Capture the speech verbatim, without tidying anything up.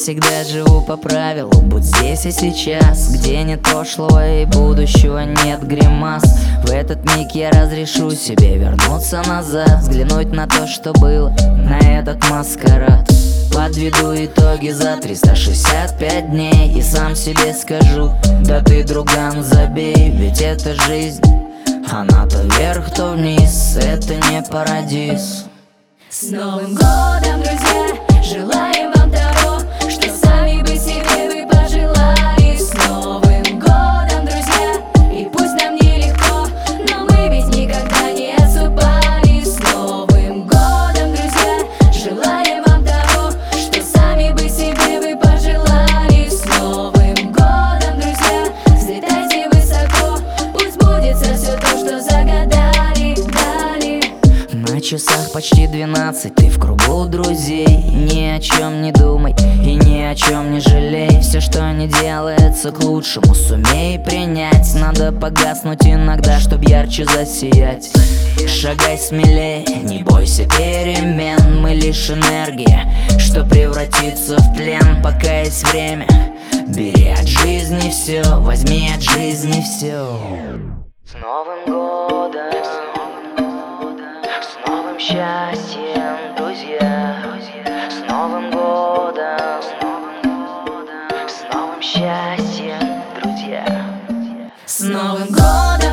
всегда живу по правилу: будь здесь и сейчас, где нет прошлого и будущего, нет гримас. В этот миг я разрешу себе вернуться назад, взглянуть на то, что было, на этот маскарад. Подведу итоги за триста шестьдесят пять дней и сам себе скажу: да ты, друган, забей, ведь это жизнь. Она то вверх, то вниз, это не парадиз. С Новым годом, друзья! Желаем вам того, что сами бы себе вы пожелали. С Новым годом, друзья! И пусть нам нелегко, но мы ведь никогда не отступали. С Новым годом, друзья! Желаем вам того, что сами бы себе вы пожелали. С Новым годом, друзья! Взлетайте высоко, пусть сбудется все то, что загадали, дали. На часах почти двенадцать, ты в кругу друзей. Ни о чем не думай и ни о чем не жалей. Все, что не делается к лучшему, сумей принять. Надо погаснуть иногда, чтоб ярче засиять. Шагай смелее, не бойся перемен. Мы лишь энергия, что превратится в тлен. Пока есть время, бери от жизни все, возьми от жизни все. С Новым годом, с новым счастьем, друзья! С Новым годом, с новым счастьем, друзья! С Новым годом!